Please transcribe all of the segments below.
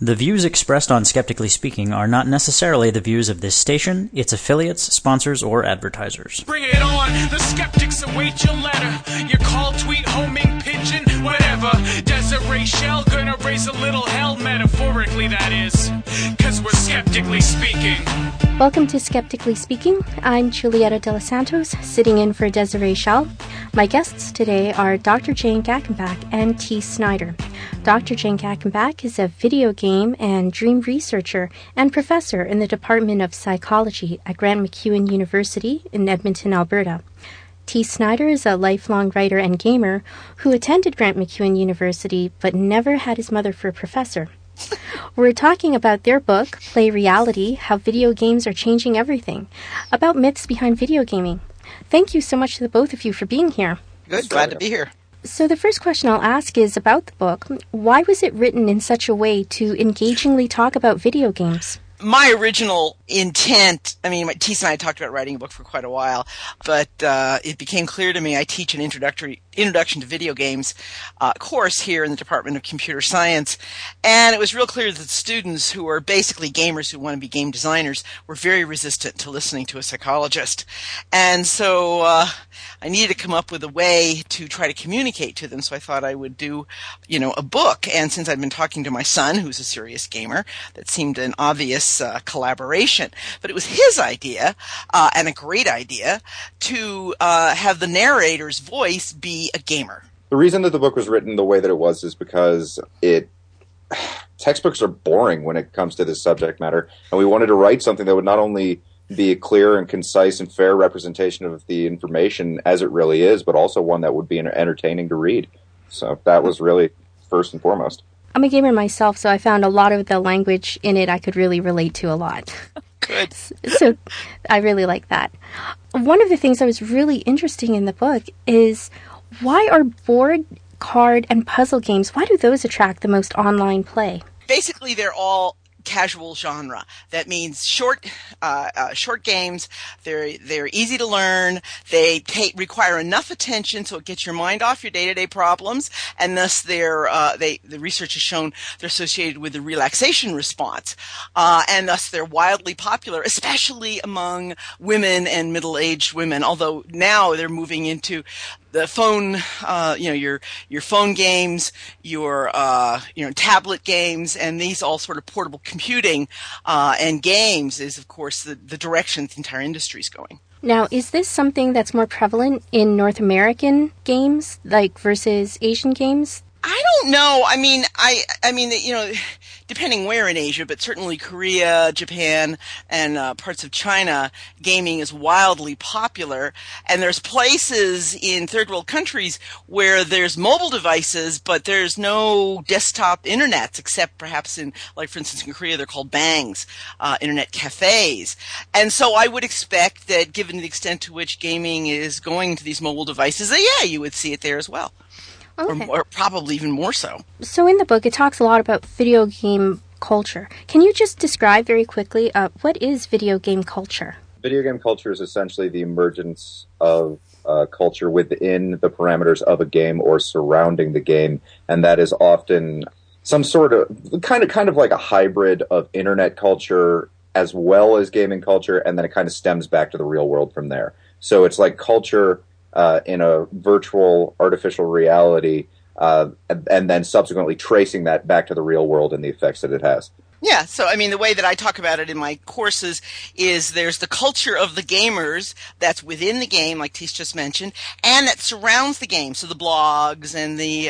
The views expressed on Skeptically Speaking are not necessarily the views of this station, its affiliates, sponsors, or advertisers. Bring it on! The skeptics await your letter. Your call, tweet, homing, pigeon, whatever. Desiree Shell gonna raise a little hell, metaphorically that is. 'Cause we're skeptically speaking. Welcome to Skeptically Speaking. I'm Julieta De Los Santos, sitting in for Desiree Shell. My guests today are Dr. Jane Gackenbach and T. Snyder. Dr. Jane Gackenbach is a video game and dream researcher and professor in the Department of Psychology at Grant MacEwan University in Edmonton, Alberta. T. Snyder is a lifelong writer and gamer who attended Grant MacEwan University but never had his mother for a professor. We're talking about their book, Play Reality, How Video Games Are Changing Everything, about myths behind video gaming. Thank you so much to the both of you for being here. Good, glad to be here. So the first question I'll ask is about the book. Why was it written in such a way to engagingly talk about video games? My original intent, Tess and I talked about writing a book for quite a while, but it became clear to me I teach an introduction to video games course here in the Department of Computer Science, and it was real clear that the students who are basically gamers who want to be game designers were very resistant to listening to a psychologist. And so I needed to come up with a way to try to communicate to them, so I thought I would do, a book. And since I'd been talking to my son, who's a serious gamer, that seemed an obvious collaboration. But it was his idea, and a great idea, to have the narrator's voice be a gamer. The reason that the book was written the way that it was is because textbooks are boring when it comes to this subject matter, and we wanted to write something that would not only be a clear and concise and fair representation of the information as it really is, but also one that would be entertaining to read. So that was really first and foremost. I'm a gamer myself, so I found a lot of the language in it I could really relate to a lot. Good. So I really like that. One of the things that was really interesting in the book is why are board, card, and puzzle games, why do those attract the most online play? Basically, they're all casual genre. That means short games. They're easy to learn. They require enough attention so it gets your mind off your day-to-day problems, and thus the research has shown they're associated with the relaxation response, and thus they're wildly popular, especially among women and middle-aged women. Although now they're moving into the phone, your phone games, your tablet games, and these all sort of portable computing and games is, of course, the direction the entire industry is going. Now, is this something that's more prevalent in North American games, versus Asian games? I don't know. Depending where in Asia, but certainly Korea, Japan, and parts of China, gaming is wildly popular. And there's places in third world countries where there's mobile devices, but there's no desktop internets, except perhaps for instance, in Korea, they're called bangs, internet cafes. And so I would expect that given the extent to which gaming is going to these mobile devices, you would see it there as well. Okay. Or probably even more so. So in the book, it talks a lot about video game culture. Can you just describe very quickly what is video game culture? Video game culture is essentially the emergence of culture within the parameters of a game or surrounding the game, and that is often some sort of kind of like a hybrid of internet culture as well as gaming culture, and then it kind of stems back to the real world from there. So it's like culture in a virtual artificial reality, and then subsequently tracing that back to the real world and the effects that it has. Yeah, so the way that I talk about it in my courses is there's the culture of the gamers that's within the game, like Tess just mentioned, and that surrounds the game. So the blogs and the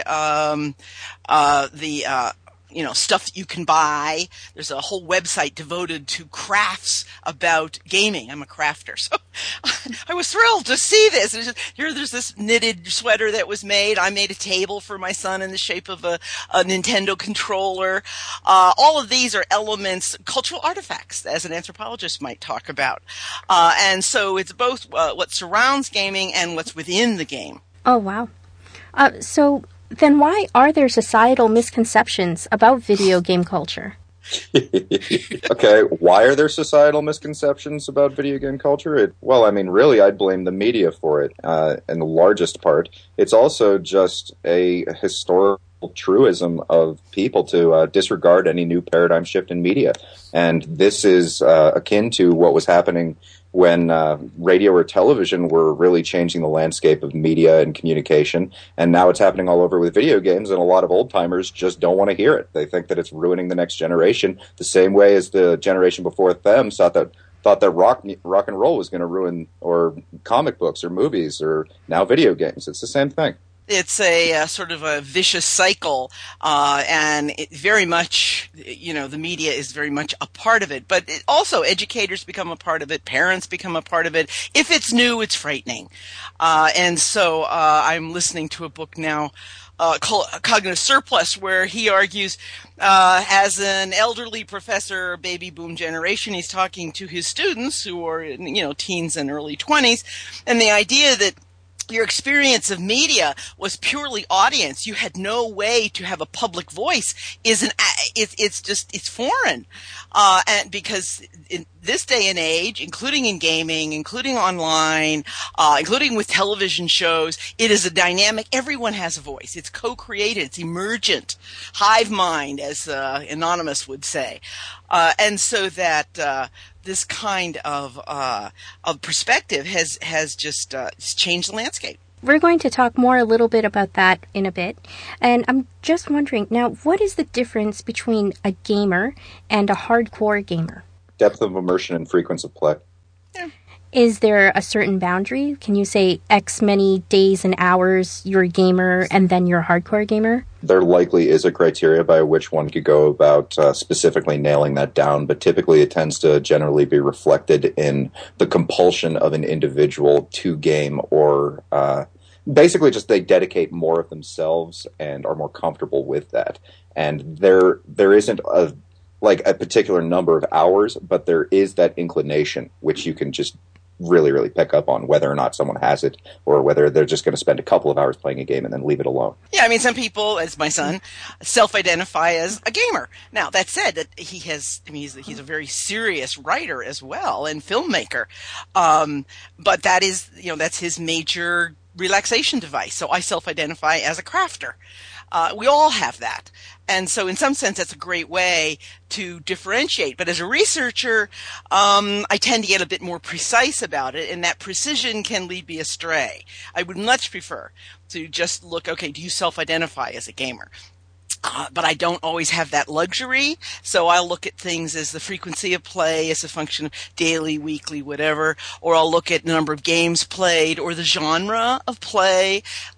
stuff that you can buy. There's a whole website devoted to crafts about gaming. I'm a crafter, so I was thrilled to see this. There's this knitted sweater that was made. I made a table for my son in the shape of a Nintendo controller. All of these are elements, cultural artifacts, as an anthropologist might talk about. And so it's both what surrounds gaming and what's within the game. Oh, wow. So then why are there societal misconceptions about video game culture? Okay, why are there societal misconceptions about video game culture? Really, I'd blame the media for it, in the largest part. It's also just a historical truism of people to disregard any new paradigm shift in media. And this is akin to what was happening when radio or television were really changing the landscape of media and communication. And now it's happening all over with video games, and a lot of old-timers just don't want to hear it. They think that it's ruining the next generation, the same way as the generation before them thought that rock and roll was going to ruin, or comic books or movies, or now video games. It's the same thing. It's a sort of a vicious cycle, and it very much, the media is very much a part of it. But also, educators become a part of it. Parents become a part of it. If it's new, it's frightening. And so I'm listening to a book now called Cognitive Surplus, where he argues, as an elderly professor, baby boom generation, he's talking to his students who are, teens and early 20s, and the idea that your experience of media was purely audience. You had no way to have a public voice. It's foreign. And because in this day and age, including in gaming, including online, including with television shows, it is a dynamic. Everyone has a voice. It's co-created. It's emergent. Hive mind, as Anonymous would say. And so that this kind of perspective has just changed the landscape. We're going to talk more a little bit about that in a bit. And I'm just wondering, now, what is the difference between a gamer and a hardcore gamer? Depth of immersion and frequency of play. Yeah. Is there a certain boundary? Can you say X many days and hours you're a gamer and then you're a hardcore gamer? There likely is a criteria by which one could go about specifically nailing that down, but typically it tends to generally be reflected in the compulsion of an individual to game, or basically just they dedicate more of themselves and are more comfortable with that. And there isn't a particular number of hours, but there is that inclination, which you can just really, really pick up on whether or not someone has it, or whether they're just going to spend a couple of hours playing a game and then leave it alone. Yeah, I mean, some people, as my son, self-identify as a gamer. Now, that said, that he's a very serious writer as well, and filmmaker. But that is, that's his major relaxation device. So I self-identify as a crafter. We all have that. And so in some sense, that's a great way to differentiate. But as a researcher, I tend to get a bit more precise about it, and that precision can lead me astray. I would much prefer to just look, okay, do you self-identify as a gamer? But I don't always have that luxury, so I'll look at things as the frequency of play as a function of daily, weekly, whatever, or I'll look at the number of games played or the genre of play,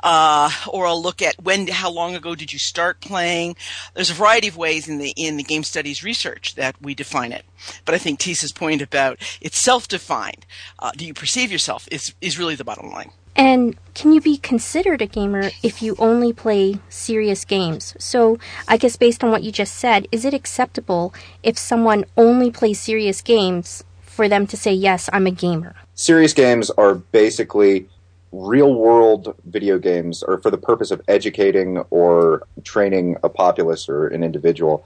or I'll look at how long ago did you start playing. There's a variety of ways in the game studies research that we define it. But I think Tisa's point about it's self-defined, do you perceive yourself, is really the bottom line. And can you be considered a gamer if you only play serious games? So I guess based on what you just said, is it acceptable if someone only plays serious games for them to say, yes, I'm a gamer? Serious games are basically real-world video games, or for the purpose of educating or training a populace or an individual.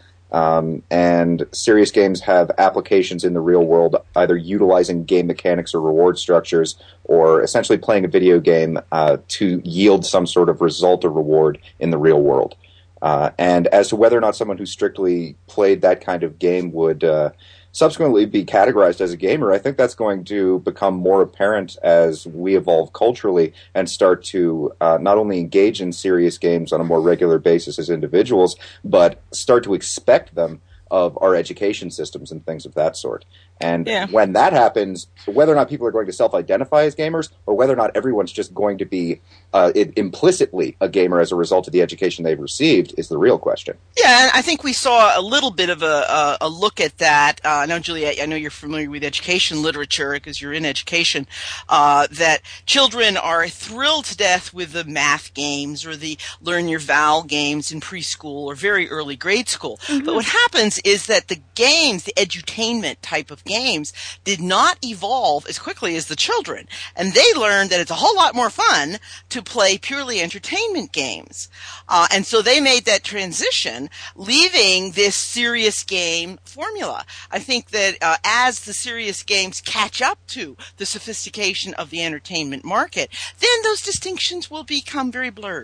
And serious games have applications in the real world, either utilizing game mechanics or reward structures, or essentially playing a video game to yield some sort of result or reward in the real world. And as to whether or not someone who strictly played that kind of game would subsequently be categorized as a gamer, I think that's going to become more apparent as we evolve culturally and start to not only engage in serious games on a more regular basis as individuals, but start to expect them of our education systems and things of that sort. And when that happens, whether or not people are going to self-identify as gamers, or whether or not everyone's just going to be implicitly a gamer as a result of the education they've received, is the real question. Yeah, and I think we saw a little bit of a look at that. Now, Juliet, I know you're familiar with education literature because you're in education, that children are thrilled to death with the math games or the learn your vowel games in preschool or very early grade school. Mm-hmm. But what happens is that the games, the edutainment type of games, did not evolve as quickly as the children. And they learned that it's a whole lot more fun to play purely entertainment games. And so they made that transition, leaving this serious game formula. I think that as the serious games catch up to the sophistication of the entertainment market, then those distinctions will become very blurred.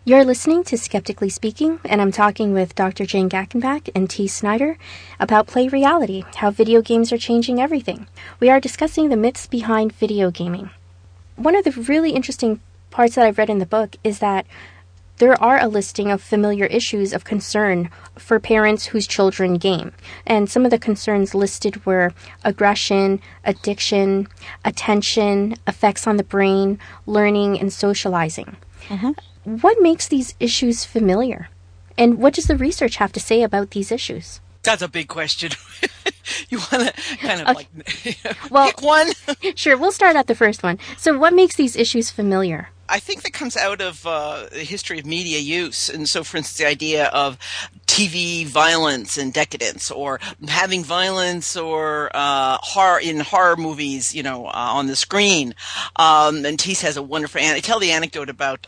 You're listening to Skeptically Speaking, and I'm talking with Dr. Jane Gackenbach and T. Snyder about Play Reality, how video games are changing everything. We are discussing the myths behind video gaming. One of the really interesting parts that I've read in the book is that there are a listing of familiar issues of concern for parents whose children game. And some of the concerns listed were aggression, addiction, attention, effects on the brain, learning, and socializing. What makes these issues familiar? And what does the research have to say about these issues? That's a big question. You want to kind of pick one? Sure, we'll start at the first one. So what makes these issues familiar? I think that comes out of the history of media use. And so, for instance, the idea of TV violence and decadence, or having violence or horror movies, on the screen. And Teese has a wonderful tell the anecdote about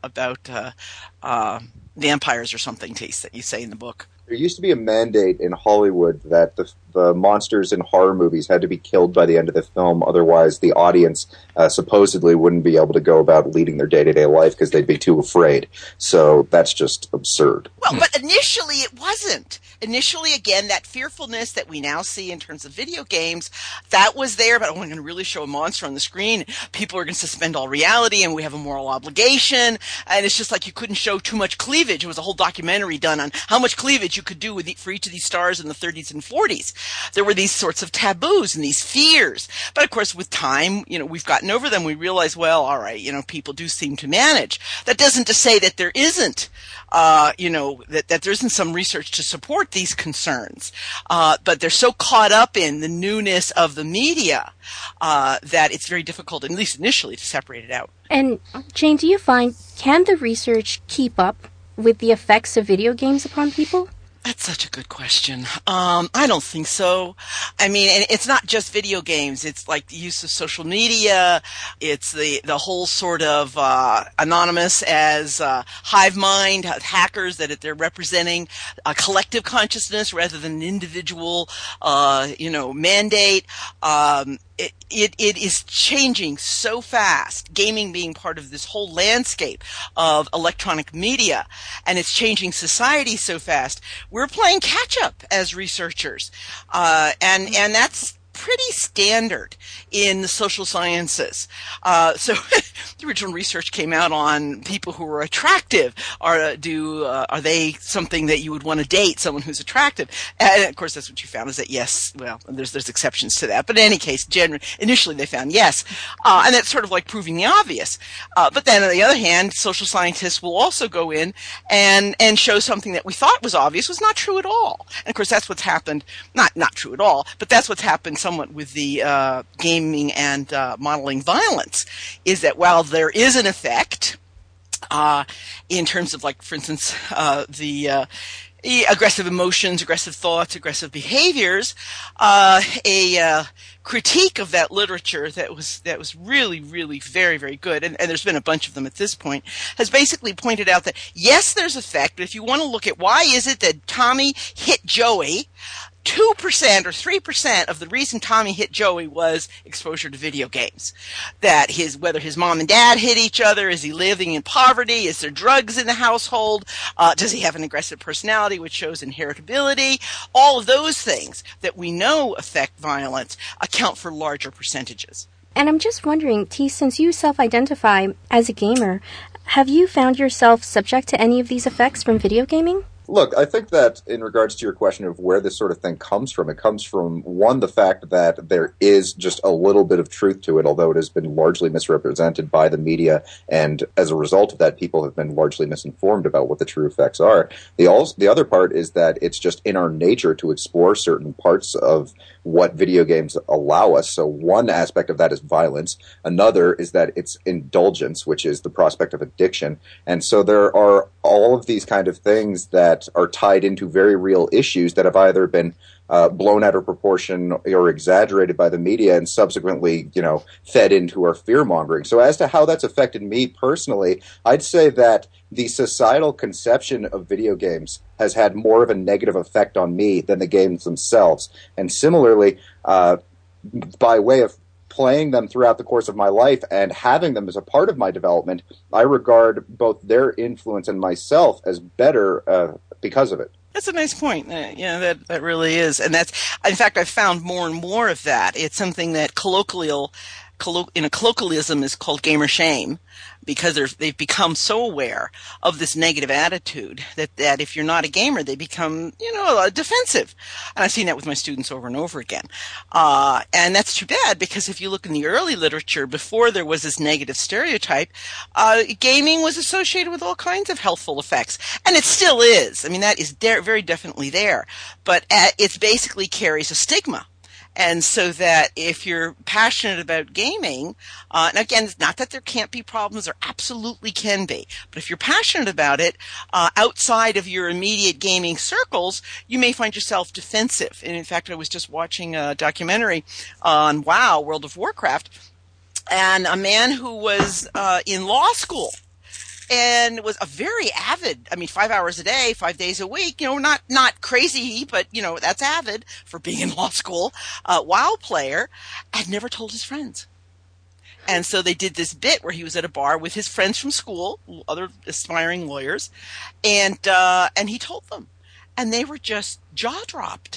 vampires or something, Teese, that you say in the book. There used to be a mandate in Hollywood that the monsters in horror movies had to be killed by the end of the film, otherwise the audience supposedly wouldn't be able to go about leading their day-to-day life because they'd be too afraid. So that's just absurd. Well, but initially it wasn't. Initially, again, that fearfulness that we now see in terms of video games, that was there, but I'm going to really show a monster on the screen. People are going to suspend all reality, and we have a moral obligation, and it's just like you couldn't show too much cleavage. It was a whole documentary done on how much cleavage you could do for each of these stars in the 30s and 40s. There were these sorts of taboos and these fears. But of course, with time, we've gotten over them. We realize, well, all right, people do seem to manage. That doesn't to say that there isn't, that there isn't some research to support these concerns. But they're so caught up in the newness of the media, that it's very difficult, at least initially, to separate it out. And Jane, do you find, can the research keep up with the effects of video games upon people? That's such a good question. I don't think so. I mean, and it's not just video games. It's like the use of social media. It's the whole sort of anonymous as hive mind, hackers that they're representing a collective consciousness rather than an individual, mandate. It is changing so fast, gaming being part of this whole landscape of electronic media, and it's changing society so fast. We're playing catch up as researchers, and that's pretty standard in the social sciences. So the original research came out on people who were attractive. Are they something that you would want to date, someone who's attractive? And of course, that's what you found, is that yes. Well, there's exceptions to that, but in any case, initially they found yes, and that's sort of like proving the obvious. But then on the other hand, social scientists will also go in and show something that we thought was obvious was not true at all. And of course, that's what's happened. Not true at all, but that's what's happened somewhat with the gaming and modeling violence, is that while there is an effect in terms of, like, for instance, the aggressive emotions, aggressive thoughts, aggressive behaviors, a critique of that literature that was really, really very, very good, and there's been a bunch of them at this point, has basically pointed out that yes, there's effect, but if you want to look at why is it that Tommy hit Joey, 2% or 3% of the reason Tommy hit Joey was exposure to video games. That whether his mom and dad hit each other, is he living in poverty, is there drugs in the household, does he have an aggressive personality which shows inheritability, all of those things that we know affect violence account for larger percentages. And I'm just wondering, T, since you self-identify as a gamer, have you found yourself subject to any of these effects from video gaming? Look, I think that in regards to your question of where this sort of thing comes from, it comes from, one, the fact that there is just a little bit of truth to it, although it has been largely misrepresented by the media, and as a result of that, people have been largely misinformed about what the true effects are. The other part is that it's just in our nature to explore certain parts of what video games allow us. So one aspect of that is violence. Another is that it's indulgence, which is the prospect of addiction. And so there are all of these kind of things that are tied into very real issues that have either been blown out of proportion or exaggerated by the media and subsequently, fed into our fear-mongering. So as to how that's affected me personally, I'd say that the societal conception of video games has had more of a negative effect on me than the games themselves. And similarly, by way of playing them throughout the course of my life and having them as a part of my development, I regard both their influence and myself as better because of it. That's a nice point. That really is. And that's, in fact, I've found more and more of that. It's something that in a colloquialism is called gamer shame, because they've become so aware of this negative attitude that if you're not a gamer, they become, defensive. And I've seen that with my students over and over again. And that's too bad, because if you look in the early literature, before there was this negative stereotype, gaming was associated with all kinds of healthful effects. And it still is. I mean, that is very definitely there. But it basically carries a stigma. And so that if you're passionate about gaming, and again, it's not that there can't be problems, there absolutely can be. But if you're passionate about it, outside of your immediate gaming circles, you may find yourself defensive. And in fact, I was just watching a documentary on WoW, World of Warcraft, and a man who was in law school and was a very avid, 5 hours a day, 5 days a week, not crazy, but, that's avid for being in law school, WoW player, had never told his friends. And so they did this bit where he was at a bar with his friends from school, other aspiring lawyers, and he told them. And they were just jaw-dropped,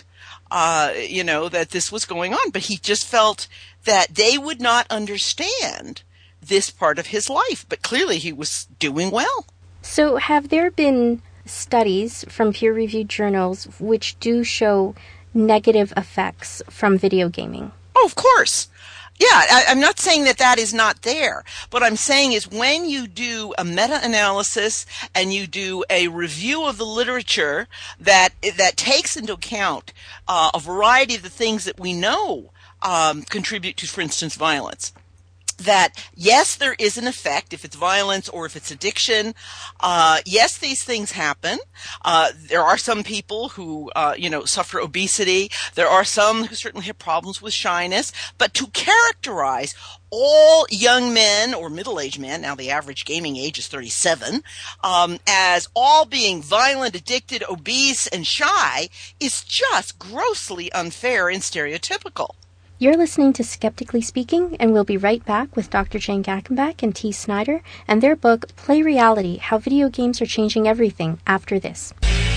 that this was going on. But he just felt that they would not understand this part of his life, but clearly he was doing well. So have there been studies from peer-reviewed journals which do show negative effects from video gaming? Oh, of course. Yeah, I'm not saying that is not there. What I'm saying is when you do a meta-analysis and you do a review of the literature that takes into account a variety of the things that we know contribute to, for instance, violence, that yes, there is an effect if it's violence or if it's addiction. Yes, these things happen. There are some people who, suffer obesity. There are some who certainly have problems with shyness. But to characterize all young men or middle-aged men, now the average gaming age is 37, as all being violent, addicted, obese, and shy is just grossly unfair and stereotypical. You're listening to Skeptically Speaking, and we'll be right back with Dr. Jane Gackenbach and T. Snyder and their book, Play Reality, How Video Games Are Changing Everything, after this.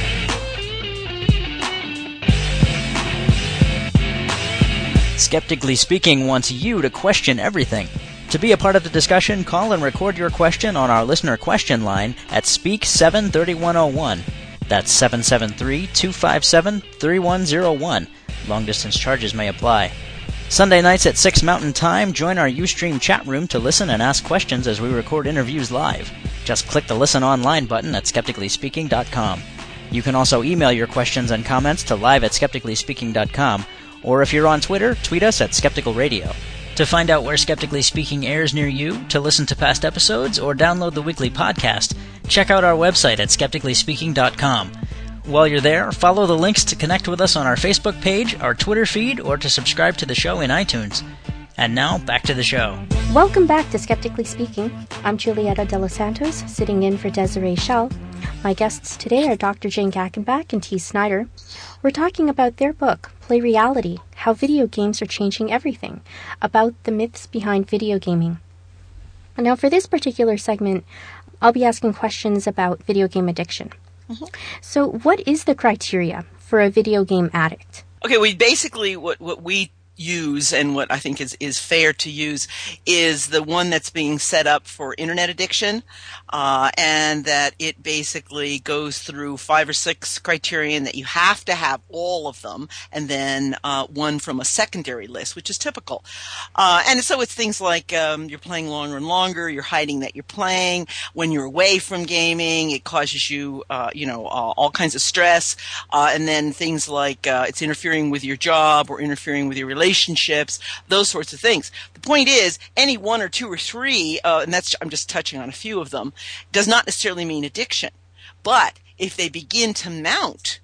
Skeptically Speaking wants you to question everything. To be a part of the discussion, call and record your question on our listener question line at Speak 73101. That's 773-257-3101. Long-distance charges may apply. Sunday nights at 6 Mountain Time, join our Ustream chat room to listen and ask questions as we record interviews live. Just click the Listen Online button at skepticallyspeaking.com. You can also email your questions and comments to live@skepticallyspeaking.com, or if you're on Twitter, tweet us at Skeptical Radio. To find out where Skeptically Speaking airs near you, to listen to past episodes, or download the weekly podcast, check out our website at skepticallyspeaking.com. While you're there, follow the links to connect with us on our Facebook page, our Twitter feed, or to subscribe to the show in iTunes. And now, back to the show. Welcome back to Skeptically Speaking. I'm Julieta De Los Santos, sitting in for Desiree Schell. My guests today are Dr. Jane Gackenbach and T. Snyder. We're talking about their book, Play Reality, How Video Games Are Changing Everything, about the myths behind video gaming. Now, for this particular segment, I'll be asking questions about video game addiction. Mm-hmm. So what is the criteria for a video game addict? Okay, we basically, what we use and what I think is fair to use is the one that's being set up for internet addiction, and that it basically goes through 5 or 6 criterion that you have to have all of them, and then one from a secondary list, which is typical. And so it's things like you're playing longer and longer, you're hiding that you're playing, when you're away from gaming, it causes you, all kinds of stress, and then things like it's interfering with your job or interfering with your relationships, those sorts of things. The point is, any 1 or 2 or 3, and I'm just touching on a few of them, does not necessarily mean addiction. But if they begin to mount,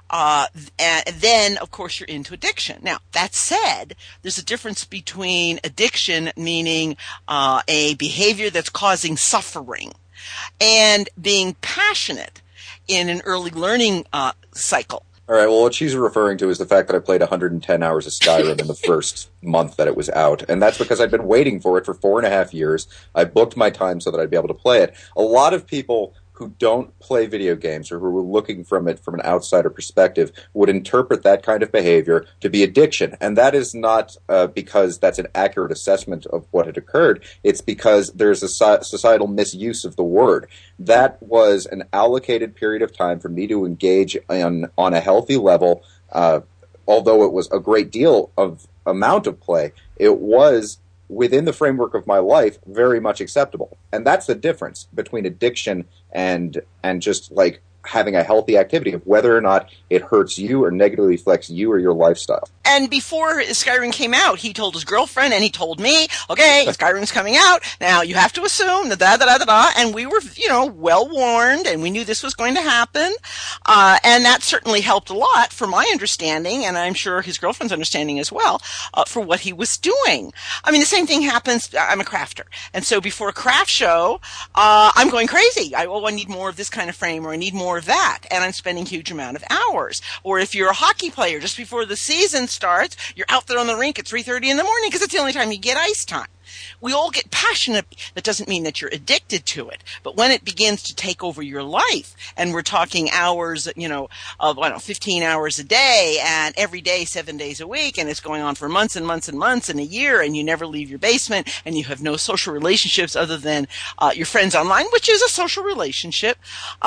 then of course you're into addiction. Now, that said, there's a difference between addiction, meaning a behavior that's causing suffering, and being passionate in an early learning cycle. All right, well, what she's referring to is the fact that I played 110 hours of Skyrim in the first month that it was out, and that's because I've been waiting for it for 4.5 years. I booked my time so that I'd be able to play it. A lot of people who don't play video games or who are looking from it from an outsider perspective would interpret that kind of behavior to be addiction. And that is not because that's an accurate assessment of what had occurred. It's because there's a societal misuse of the word. That was an allocated period of time for me to engage on a healthy level. Although it was a great deal of amount of play, it was within the framework of my life, very much acceptable. And that's the difference between addiction and just like having a healthy activity of whether or not it hurts you or negatively affects you or your lifestyle. And before Skyrim came out, he told his girlfriend and he told me, okay, Skyrim's coming out. Now you have to assume that and we were, well warned and we knew this was going to happen. And that certainly helped a lot for my understanding, and I'm sure his girlfriend's understanding as well, for what he was doing. I mean, the same thing happens. I'm a crafter. And so before a craft show, I'm going crazy. I need more of this kind of frame, or I need more of that. And I'm spending huge amount of hours. Or if you're a hockey player, just before the season starts, you're out there on the rink at 3:30 in the morning because it's the only time you get ice time. We all get passionate. That doesn't mean that you're addicted to it. But when it begins to take over your life, and we're talking hours, of 15 hours a day, and every day, 7 days a week, and it's going on for months and months and months and a year, and you never leave your basement, and you have no social relationships other than your friends online, which is a social relationship,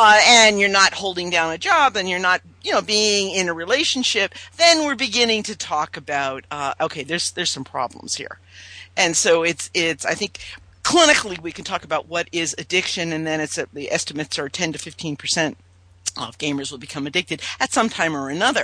and you're not holding down a job, and you're not, being in a relationship, then we're beginning to talk about, okay, there's some problems here. And so it's I think clinically we can talk about what is addiction, and then the estimates are 10 to 15% of gamers will become addicted at some time or another.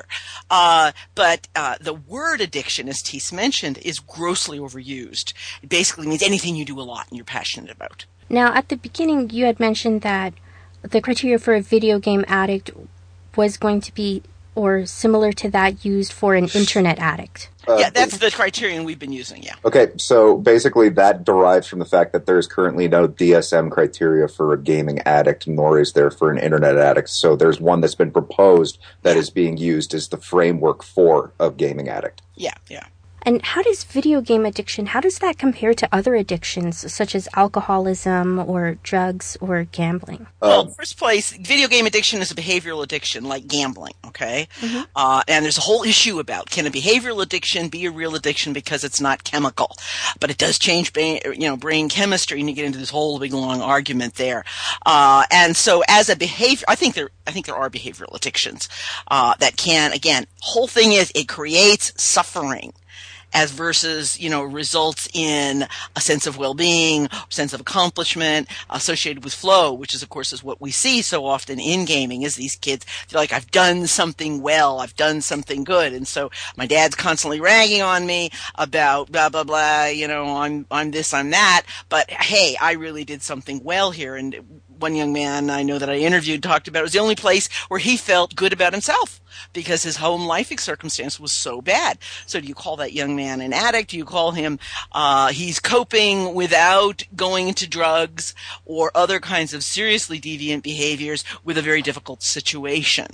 But the word addiction, as Tees mentioned, is grossly overused. It basically means anything you do a lot and you're passionate about. Now, at the beginning, you had mentioned that the criteria for a video game addict was going to be, or similar to that, used for an internet addict. Yeah, that's the criterion we've been using, yeah. Okay, so basically that derives from the fact that there is currently no DSM criteria for a gaming addict, nor is there for an internet addict. So there's one that's been proposed that is being used as the framework for a gaming addict. Yeah. And how does video game addiction, how does that compare to other addictions, such as alcoholism or drugs or gambling? Well, first place, video game addiction is a behavioral addiction, like gambling, okay? Mm-hmm. And there's a whole issue about, can a behavioral addiction be a real addiction because it's not chemical? But it does change brain chemistry, and you get into this whole big long argument there. And so as a behavior, I think there are behavioral addictions that can, again, whole thing is it creates suffering, as versus, results in a sense of well-being, sense of accomplishment associated with flow, which is, of course, is what we see so often in gaming, is these kids feel like, I've done something well, I've done something good. And so my dad's constantly ragging on me about blah, blah, blah, I'm this, I'm that. But hey, I really did something well here. And one young man I know that I interviewed talked about it was the only place where he felt good about himself because his home life circumstance was so bad. So do you call that young man an addict? Do you call him he's coping without going into drugs or other kinds of seriously deviant behaviors with a very difficult situation?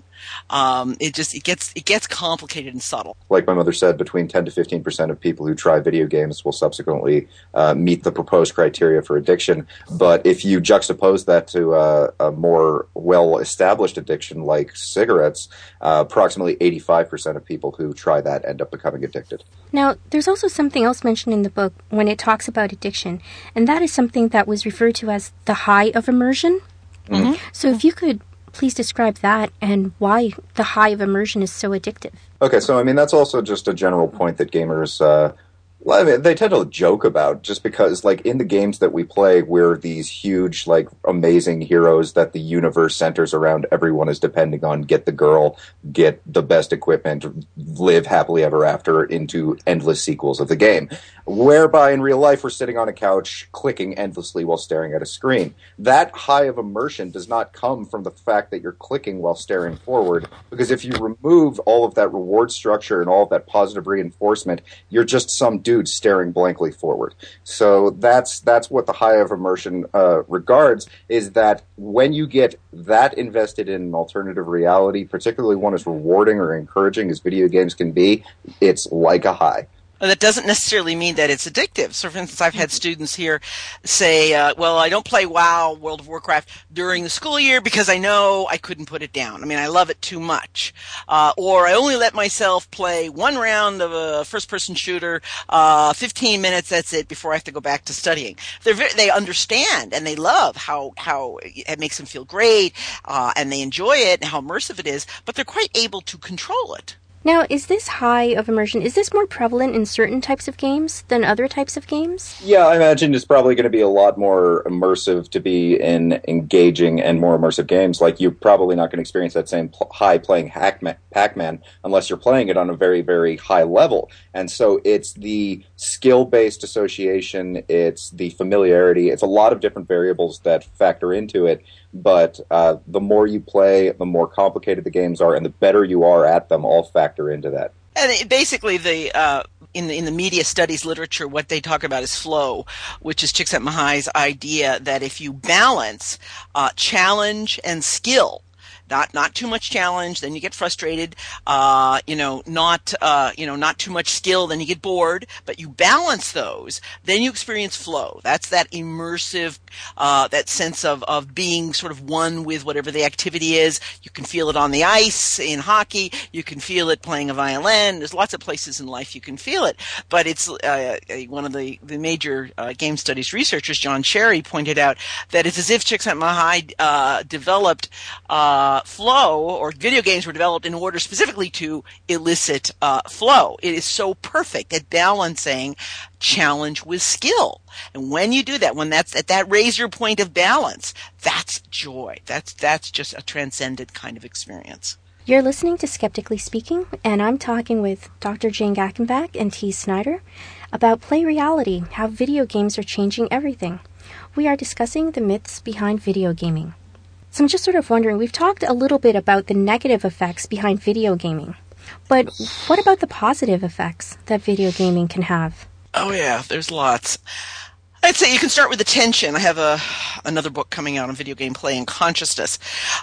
It gets complicated and subtle. Like my mother said, between 10 to 15% of people who try video games will subsequently meet the proposed criteria for addiction. But if you juxtapose that to a more well-established addiction like cigarettes, approximately 85% of people who try that end up becoming addicted. Now, there's also something else mentioned in the book when it talks about addiction, and that is something that was referred to as the high of immersion. Mm-hmm. So if you could please describe that and why the high of immersion is so addictive. Okay, so that's also just a general point that gamers they tend to joke about, just because, in the games that we play, we're these huge, amazing heroes that the universe centers around. Everyone is depending on, get the girl, get the best equipment, live happily ever after into endless sequels of the game. Whereby, in real life, we're sitting on a couch, clicking endlessly while staring at a screen. That high of immersion does not come from the fact that you're clicking while staring forward, because if you remove all of that reward structure and all of that positive reinforcement, you're just some dude dude staring blankly forward. So that's what the high of immersion regards, is that when you get that invested in an alternative reality, particularly one as rewarding or encouraging as video games can be, it's like a high. That doesn't necessarily mean that it's addictive. So, for instance, I've had students here say, well, I don't play WoW, World of Warcraft, during the school year because I know I couldn't put it down. I mean, I love it too much. Or I only let myself play one round of a first-person shooter, 15 minutes, that's it, before I have to go back to studying. They understand and they love how it makes them feel great, and they enjoy it and how immersive it is, but they're quite able to control it. Now, is this high of immersion, is this more prevalent in certain types of games than other types of games? Yeah, I imagine it's probably going to be a lot more immersive to be in engaging and more immersive games. Like, you're probably not going to experience that same high playing Pac-Man unless you're playing it on a very, very high level. And so it's the skill-based association, it's the familiarity, it's a lot of different variables that factor into it. But the more you play, the more complicated the games are, and the better you are at them, all factor into that. And basically, in the media studies literature, what they talk about is flow, which is Csikszentmihalyi's idea that if you balance challenge and skill, not too much challenge, then you get frustrated. Not too much skill, then you get bored. But you balance those, then you experience flow. That's that immersive, that sense of being sort of one with whatever the activity is. You can feel it on the ice in hockey. You can feel it playing a violin. There's lots of places in life you can feel it. But it's one of the major game studies researchers, John Cherry, pointed out that it's as if Csikszentmihalyi developed flow, or video games were developed in order specifically to elicit flow. It is so perfect at balancing challenge with skill. And when you do that, when that's at that razor point of balance, that's joy. That's just a transcendent kind of experience. You're listening to Skeptically Speaking, and I'm talking with Dr. Jane Gackenbach and T. Snyder about Play Reality, how video games are changing everything. We are discussing the myths behind video gaming. So I'm just sort of wondering, we've talked a little bit about the negative effects behind video gaming, but what about the positive effects that video gaming can have? Oh yeah, there's lots. I'd say you can start with attention. I have another book coming out on video game play and consciousness,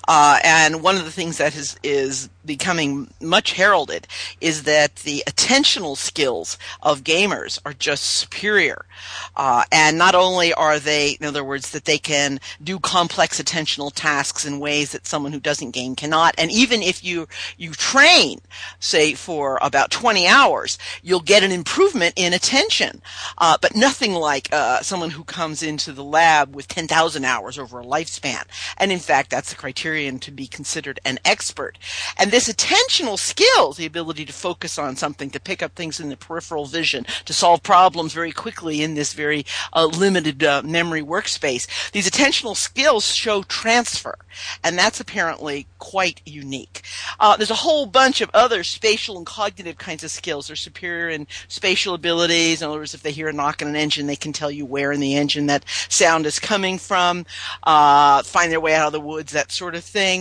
and one of the things that is becoming much heralded is that the attentional skills of gamers are just superior. And not only are they, in other words, that they can do complex attentional tasks in ways that someone who doesn't game cannot. And even if you train, say, for about 20 hours, you'll get an improvement in attention. But nothing like someone who comes into the lab with 10,000 hours over a lifespan. And in fact, that's the criterion to be considered an expert. And this attentional skills, the ability to focus on something, to pick up things in the peripheral vision, to solve problems very quickly in this very limited memory workspace, these attentional skills show transfer. And that's apparently quite unique. There's a whole bunch of other spatial and cognitive kinds of skills. They're superior in spatial abilities. In other words, if they hear a knock on an engine, they can tell you where in the engine that sound is coming from, find their way out of the woods, that sort of thing.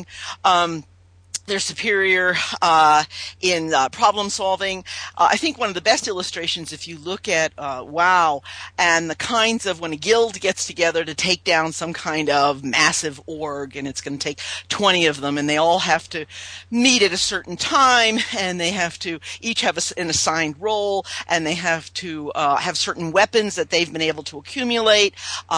They're superior in problem solving. I think one of the best illustrations, if you look at WoW and the kinds of when a guild gets together to take down some kind of massive org, and it's going to take 20 of them, and they all have to meet at a certain time, and they have to each have an assigned role, and they have to have certain weapons that they've been able to accumulate,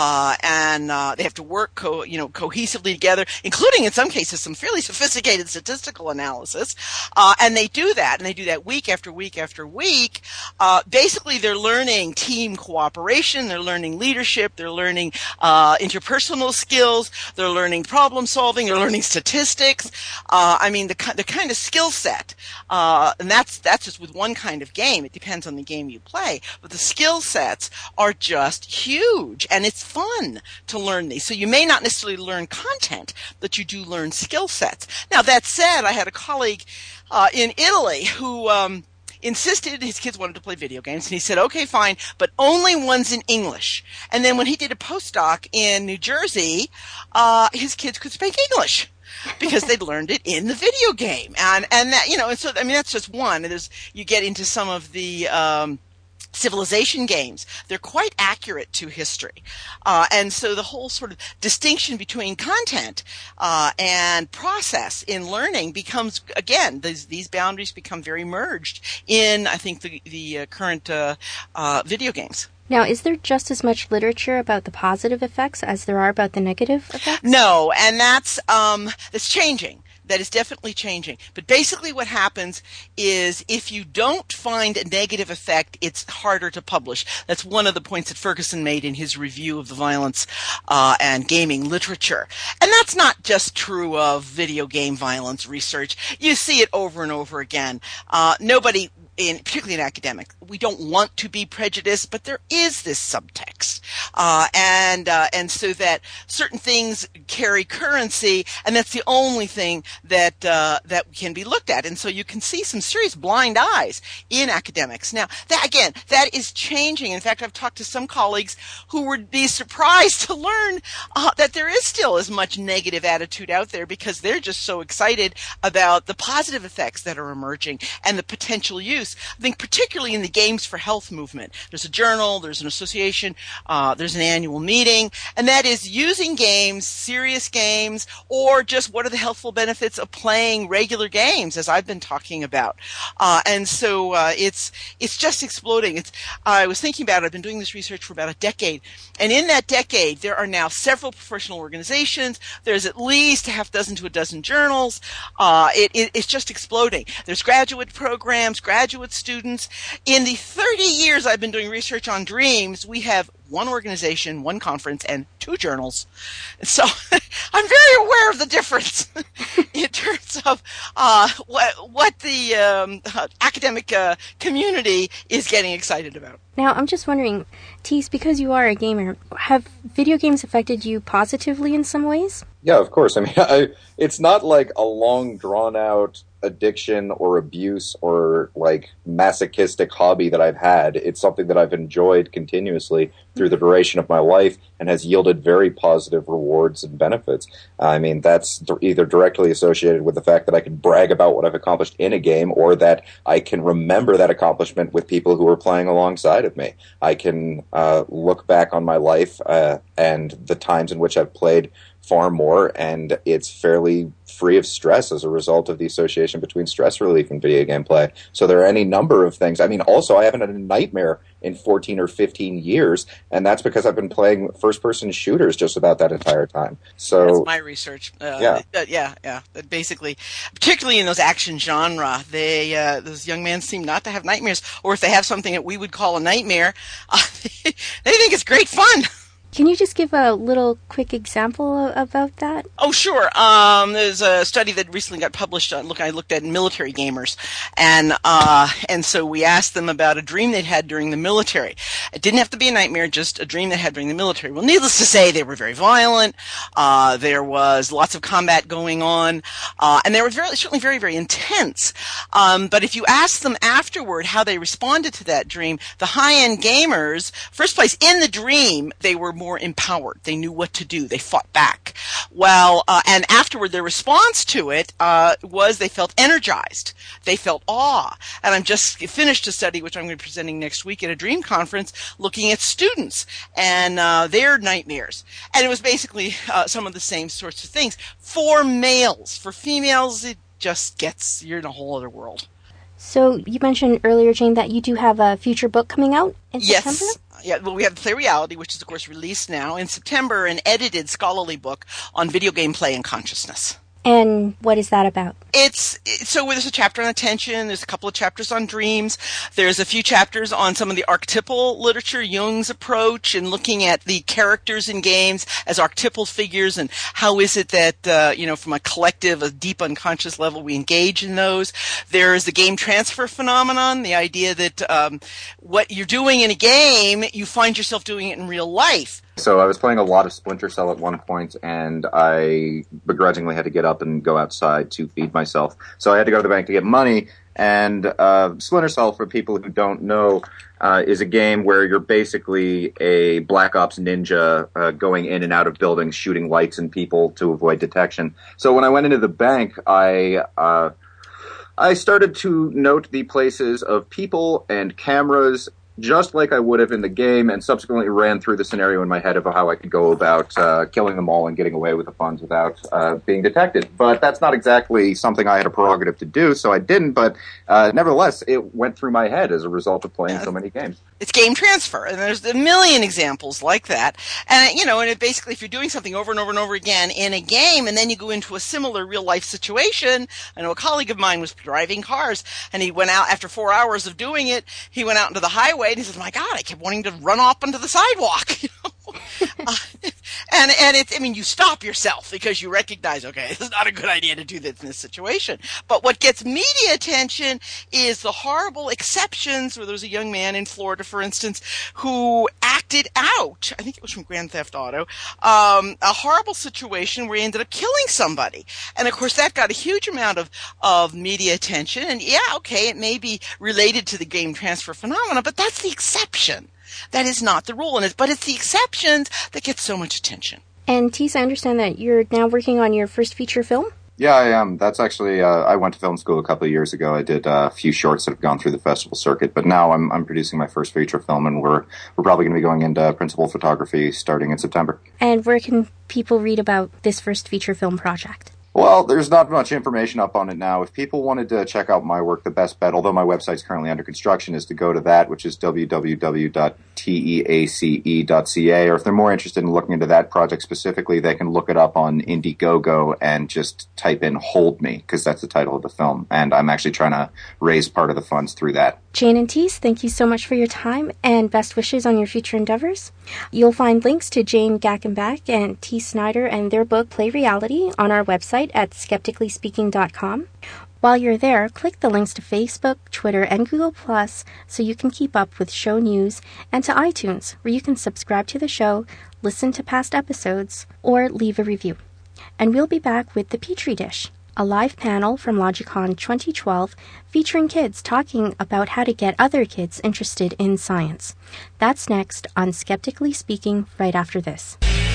and they have to work cohesively together, including in some cases some fairly sophisticated statistical analysis, and they do that week after week after week. Basically, they're learning team cooperation, they're learning leadership, they're learning interpersonal skills, they're learning problem solving, they're learning statistics. The kind of skill set, and that's just with one kind of game. It depends on the game you play, but the skill sets are just huge, and it's fun to learn these. So you may not necessarily learn content, but you do learn skill sets. Now, that said, I had a colleague in Italy who insisted his kids wanted to play video games, and he said, okay, fine, but only ones in English. And then when he did a postdoc in New Jersey, his kids could speak English because they'd learned it in the video game. And that, and so, that's just one. You get into some of the civilization games, they're quite accurate to history. And so the whole sort of distinction between content and process in learning becomes, again, these boundaries become very merged in, I think, the current video games. Now, is there just as much literature about the positive effects as there are about the negative effects? No, and that's changing. That is definitely changing. But basically what happens is if you don't find a negative effect, it's harder to publish. That's one of the points that Ferguson made in his review of the violence and gaming literature. And that's not just true of video game violence research. You see it over and over again. Nobody, particularly in academic, we don't want to be prejudiced, but there is this subtext. And so that certain things carry currency, and that's the only thing that can be looked at. And so you can see some serious blind eyes in academics. Now, that is changing. In fact, I've talked to some colleagues who would be surprised to learn that there is still as much negative attitude out there because they're just so excited about the positive effects that are emerging and the potential use. I think particularly in the Games for Health movement. There's a journal, there's an association, there's an annual meeting, and that is using games, serious games, or just what are the healthful benefits of playing regular games, as I've been talking about. And so it's just exploding. I was thinking about it. I've been doing this research for about a decade, and in that decade, there are now several professional organizations. There's at least a half dozen to a dozen journals. It's just exploding. There's graduate programs, graduate students. In the 30 years I've been doing research on dreams, we have one organization, one conference, and 2 journals. So I'm very aware of the difference in terms of what the academic community is getting excited about. Now, I'm just wondering, Tees, because you are a gamer, have video games affected you positively in some ways? Yeah, of course. I mean, it's not like a long, drawn-out addiction or abuse or like masochistic hobby that I've had. It's something that I've enjoyed continuously through the duration of my life and has yielded very positive rewards and benefits. I mean, that's either directly associated with the fact that I can brag about what I've accomplished in a game or that I can remember that accomplishment with people who are playing alongside of me. I can look back on my life and the times in which I've played far more, and it's fairly free of stress as a result of the association between stress relief and video game play. So there are any number of things. I mean, also, I haven't had a nightmare in 14 or 15 years, and that's because I've been playing first-person shooters just about that entire time. So that's my research. Yeah. Basically, particularly in those action genre, those young men seem not to have nightmares, or if they have something that we would call a nightmare, they think it's great fun. Can you just give a little quick example about that? Oh, sure. There's a study that recently got published. I looked at military gamers, and so we asked them about a dream they'd had during the military. It didn't have to be a nightmare, just a dream they had during the military. Well, needless to say, they were very violent. There was lots of combat going on, and they were certainly very, very intense. But if you ask them afterward how they responded to that dream, the high-end gamers, first place in the dream, they were more empowered. They knew what to do. They fought back. Well, and afterward, their response to it was they felt energized. They felt awe. And I'm just finished a study, which I'm going to be presenting next week at a dream conference, looking at students and their nightmares. And it was basically some of the same sorts of things. For males. For females, it just gets, you're in a whole other world. So you mentioned earlier, Jane, that you do have a future book coming out in September? Yes. Yeah, well, we have Play Reality, which is, of course, released now in September, an edited scholarly book on video game play and consciousness. And what is that about? So there's a chapter on attention. There's a couple of chapters on dreams. There's a few chapters on some of the archetypal literature, Jung's approach, and looking at the characters in games as archetypal figures, and how is it that, from a collective, a deep unconscious level, we engage in those. There's the game transfer phenomenon, the idea that what you're doing in a game, you find yourself doing it in real life. So I was playing a lot of Splinter Cell at one point, and I begrudgingly had to get up and go outside to feed myself. So I had to go to the bank to get money, and Splinter Cell, for people who don't know, is a game where you're basically a Black Ops ninja going in and out of buildings, shooting lights and people to avoid detection. So when I went into the bank, I started to note the places of people and cameras just like I would have in the game, and subsequently ran through the scenario in my head of how I could go about killing them all and getting away with the funds without being detected. But that's not exactly something I had a prerogative to do, so I didn't. But nevertheless, it went through my head as a result of playing so many games. It's game transfer, and there's a million examples like that. And, and it basically, if you're doing something over and over and over again in a game, and then you go into a similar real-life situation, I know a colleague of mine was driving cars, and he went out, after 4 hours of doing it, he went out into the highway, and he said, my God, I kept wanting to run off onto the sidewalk, And it's, you stop yourself because you recognize, okay, this is not a good idea to do this in this situation. But what gets media attention is the horrible exceptions, where there was a young man in Florida, for instance, who acted out, I think it was from Grand Theft Auto, a horrible situation where he ended up killing somebody. And of course that got a huge amount of media attention. And yeah, okay, it may be related to the game transfer phenomena, but that's the exception. That is not the rule, but it's the exceptions that get so much attention. And Tease, I understand that you're now working on your first feature film? Yeah, I am. That's actually, I went to film school a couple of years ago. I did a few shorts that have gone through the festival circuit, but now I'm producing my first feature film, and we're probably going to be going into principal photography starting in September. And where can people read about this first feature film project? Well, there's not much information up on it now. If people wanted to check out my work, the best bet, although my website's currently under construction, is to go to that, which is www.teace.ca. Or if they're more interested in looking into that project specifically, they can look it up on Indiegogo and just type in Hold Me, because that's the title of the film. And I'm actually trying to raise part of the funds through that. Jane and Tease, thank you so much for your time, and best wishes on your future endeavors. You'll find links to Jane Gackenbach and T. Snyder and their book Play Reality on our website at skepticallyspeaking.com. While you're there, click the links to Facebook, Twitter, and Google+, so you can keep up with show news, and to iTunes, where you can subscribe to the show, listen to past episodes, or leave a review. And we'll be back with The Petri Dish, a live panel from Logicon 2012 featuring kids talking about how to get other kids interested in science. That's next on Skeptically Speaking right after this.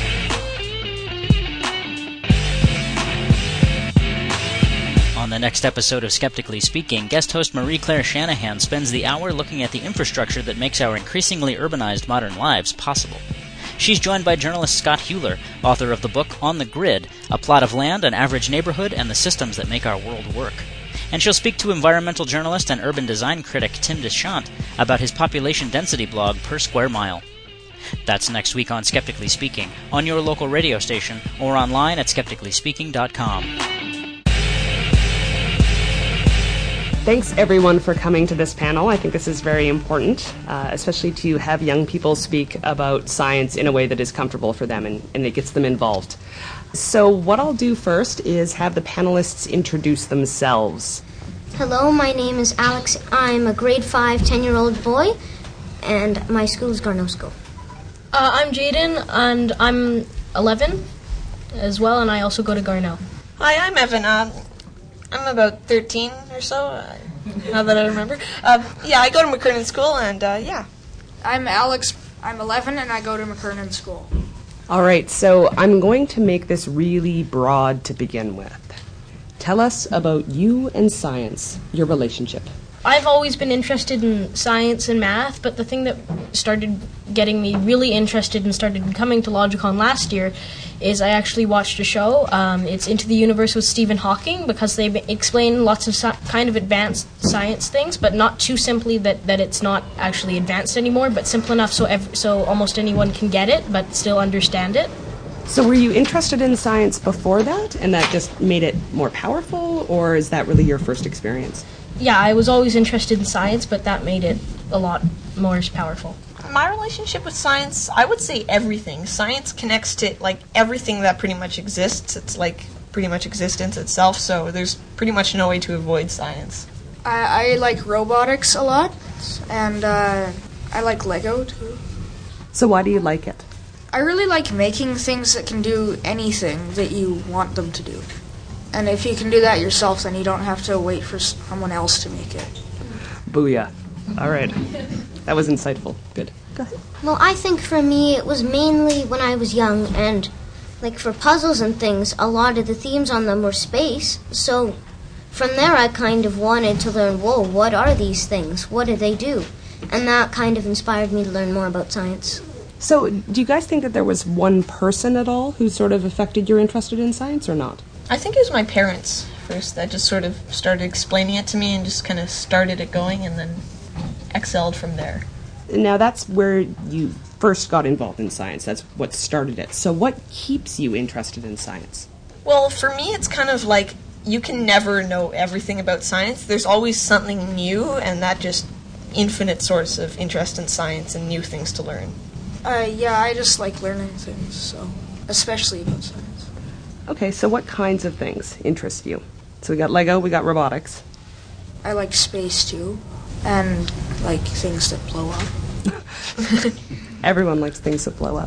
On the next episode of Skeptically Speaking, guest host Marie-Claire Shanahan spends the hour looking at the infrastructure that makes our increasingly urbanized modern lives possible. She's joined by journalist Scott Hewler, author of the book On the Grid, A Plot of Land, An Average Neighborhood, and the Systems That Make Our World Work. And she'll speak to environmental journalist and urban design critic Tim Deschamps about his population density blog Per Square Mile. That's next week on Skeptically Speaking, on your local radio station, or online at skepticallyspeaking.com. Thanks, everyone, for coming to this panel. I think this is very important, especially to have young people speak about science in a way that is comfortable for them and it gets them involved. So what I'll do first is have the panelists introduce themselves. Hello, my name is Alex. I'm a grade 5, 10-year-old boy, and my school is Garneau School. I'm Jaden, and I'm 11 as well, and I also go to Garneau. Hi, I'm Evan. I'm about 13 or so, now that I remember. I go to McKernan School, and yeah. I'm Alex. I'm 11, and I go to McKernan School. All right, so I'm going to make this really broad to begin with. Tell us about you and science, your relationship. I've always been interested in science and math, but the thing that started getting me really interested and started coming to Logicon last year is I actually watched a show. It's Into the Universe with Stephen Hawking, because they explain lots of kind of advanced science things, but not too simply that it's not actually advanced anymore, but simple enough so almost anyone can get it, but still understand it. So were you interested in science before that, and that just made it more powerful, or is that really your first experience? Yeah, I was always interested in science, but that made it a lot more powerful. My relationship with science, I would say everything. Science connects to, everything that pretty much exists. It's, pretty much existence itself, so there's pretty much no way to avoid science. I like robotics a lot, and I like Lego, too. So why do you like it? I really like making things that can do anything that you want them to do. And if you can do that yourself, then you don't have to wait for someone else to make it. Booyah. All right. That was insightful. Good. Go ahead. Well, I think for me it was mainly when I was young, and for puzzles and things, a lot of the themes on them were space. So from there I kind of wanted to learn, whoa, what are these things? What do they do? And that kind of inspired me to learn more about science. So, do you guys think that there was one person at all who sort of affected your interest in science or not? I think it was my parents first that just sort of started explaining it to me and just kind of started it going and then excelled from there. Now, that's where you first got involved in science. That's what started it. So what keeps you interested in science? Well, for me, it's kind of like you can never know everything about science. There's always something new, and that just infinite source of interest in science and new things to learn. Yeah, I just like learning things, so especially about science. Okay, so what kinds of things interest you? So we got Lego, we got robotics. I like space too, and like things that blow up. Everyone likes things that blow up.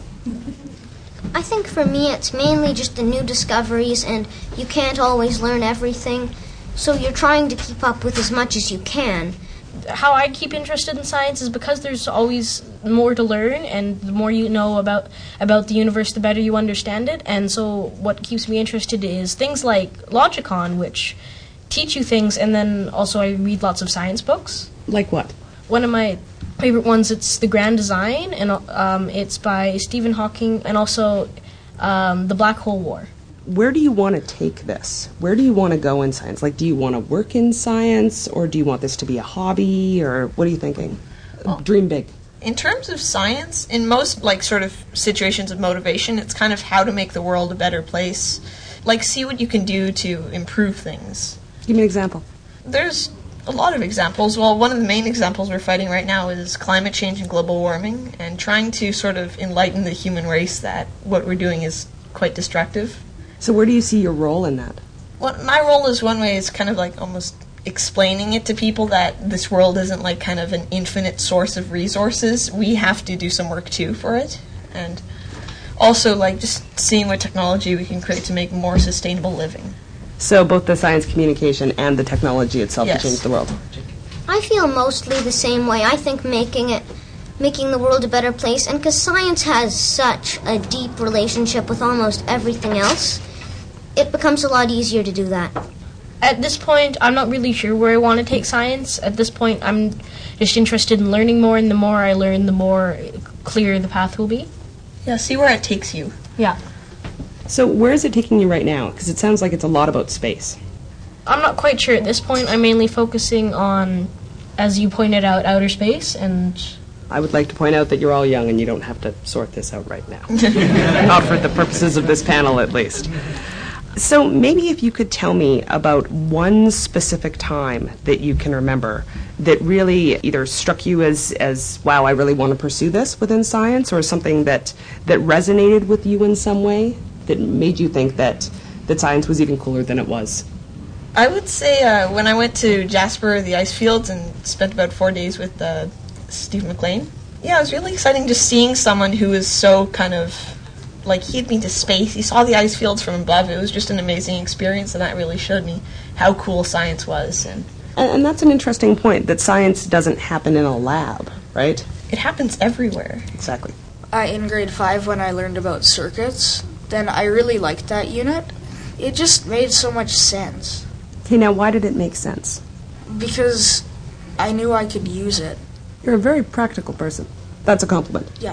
I think for me it's mainly just the new discoveries, and you can't always learn everything, so you're trying to keep up with as much as you can. How I keep interested in science is because there's always more to learn, and the more you know about the universe, the better you understand it. And so what keeps me interested is things like Logicon, which teach you things, and then also I read lots of science books. Like what? One of my favorite ones, it's The Grand Design, and it's by Stephen Hawking, and also The Black Hole War. Where do you want to take this? Where do you want to go in science? Like, do you want to work in science, or do you want this to be a hobby, or what are you thinking? Well, dream big. In terms of science, in most, like, sort of situations of motivation, it's kind of how to make the world a better place. Like, see what you can do to improve things. Give me an example. There's a lot of examples. Well, one of the main examples we're fighting right now is climate change and global warming, and trying to sort of enlighten the human race that what we're doing is quite destructive. So where do you see your role in that? Well, my role is one way is kind of like almost explaining it to people that this world isn't like kind of an infinite source of resources. We have to do some work too for it. And also like just seeing what technology we can create to make more sustainable living. So both the science communication and the technology itself Yes. to change the world. I feel mostly the same way. I think making the world a better place, and because science has such a deep relationship with almost everything else, it becomes a lot easier to do that. At this point, I'm not really sure where I want to take science. At this point, I'm just interested in learning more, and the more I learn, the more clear the path will be. Yeah, see where it takes you. Yeah. So where is it taking you right now? Because it sounds like it's a lot about space. I'm not quite sure at this point. I'm mainly focusing on, as you pointed out, outer space, and I would like to point out that you're all young and you don't have to sort this out right now. Not for the purposes of this panel, at least. So maybe if you could tell me about one specific time that you can remember that really either struck you as wow, I really want to pursue this within science, or something that resonated with you in some way that made you think that science was even cooler than it was. I would say when I went to Jasper, the ice fields, and spent about 4 days with Steve McLean. Yeah, it was really exciting just seeing someone who was so kind of, like, he had been to space, he saw the ice fields from above. It was just an amazing experience, and that really showed me how cool science was. And that's an interesting point, that science doesn't happen in a lab, right? It happens everywhere. Exactly. In grade 5, when I learned about circuits, then I really liked that unit. It just made so much sense. Okay, now why did it make sense? Because I knew I could use it. You're a very practical person. That's a compliment. Yeah.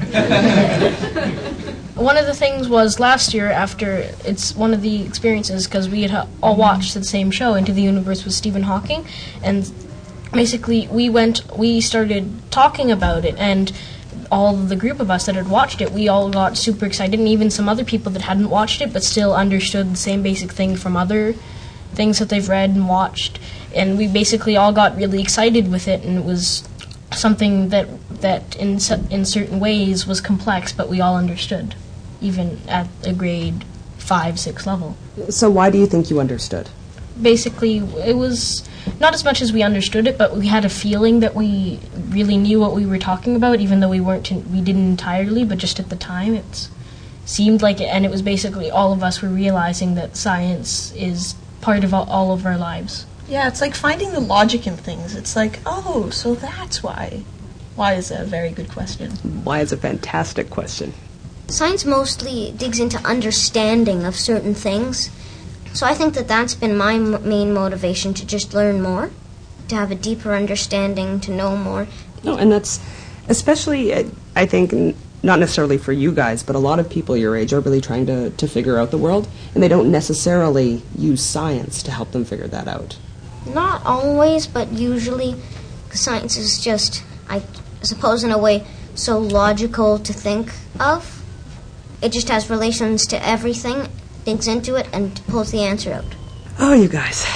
one of the things was last year, after it's one of the experiences, because we had all watched the same show, Into the Universe with Stephen Hawking, and basically we started talking about it, and all the group of us that had watched it, we all got super excited, and even some other people that hadn't watched it but still understood the same basic thing from other things that they've read and watched, and we basically all got really excited with it, and it was something that in certain ways was complex, but we all understood, even at a grade 5-6 level. So why do you think you understood? Basically, it was not as much as we understood it, but we had a feeling that we really knew what we were talking about, even though we didn't entirely, but just at the time it seemed like it, and it was basically all of us were realizing that science is part of all of our lives. Yeah, it's like finding the logic in things. It's like, oh, so that's why. Why is a very good question. Why is a fantastic question. Science mostly digs into understanding of certain things. So I think that that's been my main motivation, to just learn more, to have a deeper understanding, to know more. No, and that's especially, I think, not necessarily for you guys, but a lot of people your age are really trying to figure out the world, and they don't necessarily use science to help them figure that out. Not always, but usually. Science is just, I suppose in a way, so logical to think of. It just has relations to everything, thinks into it, and pulls the answer out. Oh, you guys.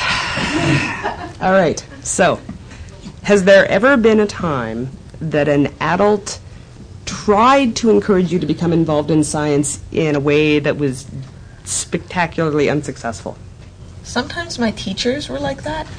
All right, so, has there ever been a time that an adult tried to encourage you to become involved in science in a way that was spectacularly unsuccessful? Sometimes my teachers were like that.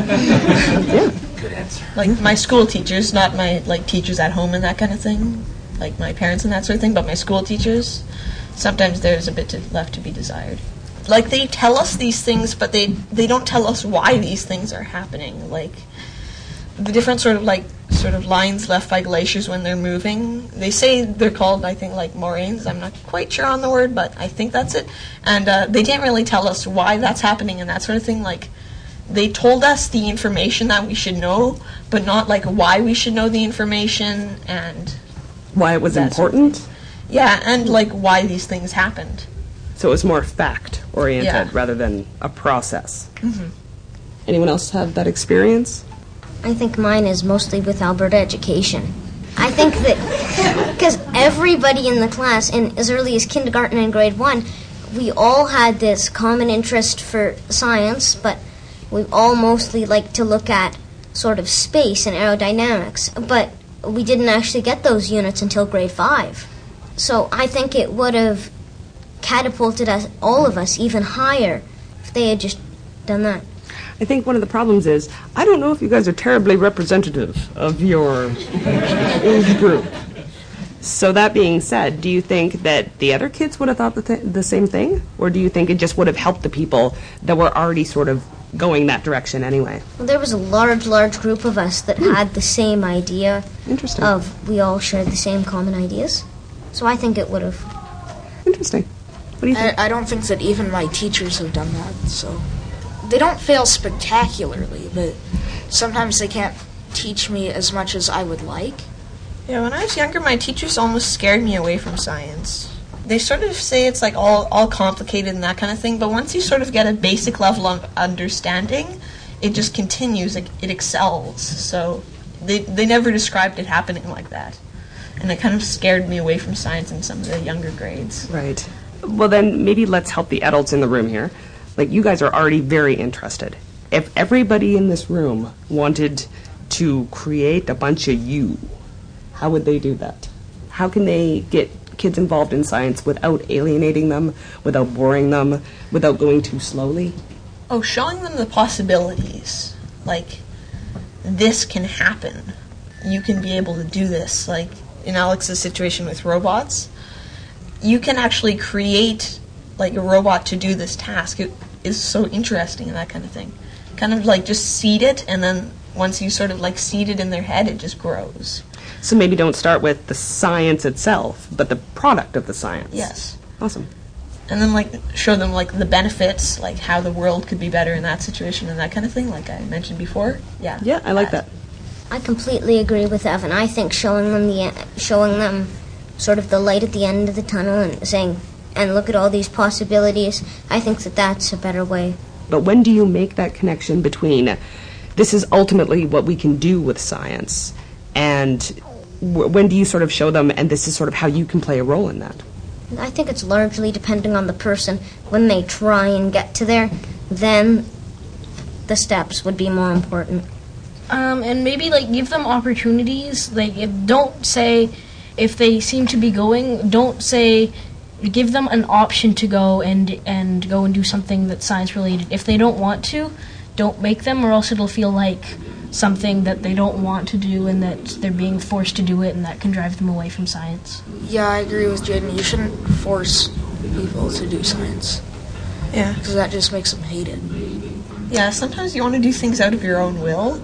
Yeah. Good answer. Like my school teachers, not my teachers at home and that kind of thing, like my parents and that sort of thing, but my school teachers, sometimes there's a bit left to be desired. Like they tell us these things, but they don't tell us why these things are happening. Like the different sort of lines left by glaciers when they're moving. They say they're called, I think, like moraines. I'm not quite sure on the word, but I think that's it. And they didn't really tell us why that's happening and that sort of thing. Like they told us the information that we should know, but not like why we should know the information and why it was important. Sort of yeah, and like why these things happened. So it was more fact-oriented Yeah. rather than a process. Mm-hmm. Anyone else have that experience? I think mine is mostly with Alberta Education. I think that because everybody in the class, in as early as kindergarten and grade 1, we all had this common interest for science, but we all mostly liked to look at sort of space and aerodynamics, but we didn't actually get those units until grade 5. So I think it would have catapulted us, all of us, even higher if they had just done that. I think one of the problems is, I don't know if you guys are terribly representative of your age group. So that being said, do you think that the other kids would have thought the same thing? Or do you think it just would have helped the people that were already sort of going that direction anyway? Well, there was a large group of us that had the same idea. Interesting. We all shared the same common ideas. So I think it would have. Interesting. What do you think? I don't think that even my teachers have done that, so... They don't fail spectacularly, but sometimes they can't teach me as much as I would like. Yeah, when I was younger, my teachers almost scared me away from science. They sort of say it's like all complicated and that kind of thing, but once you sort of get a basic level of understanding, it just continues, it excels. So they never described it happening like that. And it kind of scared me away from science in some of the younger grades. Right. Well, then maybe let's help the adults in the room here. Like, you guys are already very interested. If everybody in this room wanted to create a bunch of you, how would they do that? How can they get kids involved in science without alienating them, without boring them, without going too slowly? Oh, showing them the possibilities. Like, this can happen. You can be able to do this. Like, in Alex's situation with robots, you can actually create like a robot to do this task. It is so interesting and that kind of thing. Kind of like just seed it, and then once you sort of like seed it in their head, it just grows. So maybe don't start with the science itself, but the product of the science. Yes. Awesome. And then like show them like the benefits, like how the world could be better in that situation and that kind of thing, like I mentioned before. Yeah. Yeah, I like that. I completely agree with Evan. I think showing them sort of the light at the end of the tunnel and saying, and look at all these possibilities, I think that that's a better way. But when do you make that connection between this is ultimately what we can do with science, and when do you sort of show them, and this is sort of how you can play a role in that? I think it's largely depending on the person. When they try and get to there, then the steps would be more important. And maybe like give them opportunities. Like don't say, if they seem to be going, don't say, give them an option to go and go and do something that's science related. If they don't want to, don't make them, or else it'll feel like something that they don't want to do and that they're being forced to do it, and that can drive them away from science. Yeah, I agree with Jaden. You shouldn't force people to do science. Yeah. Because that just makes them hate it. Yeah, sometimes you want to do things out of your own will.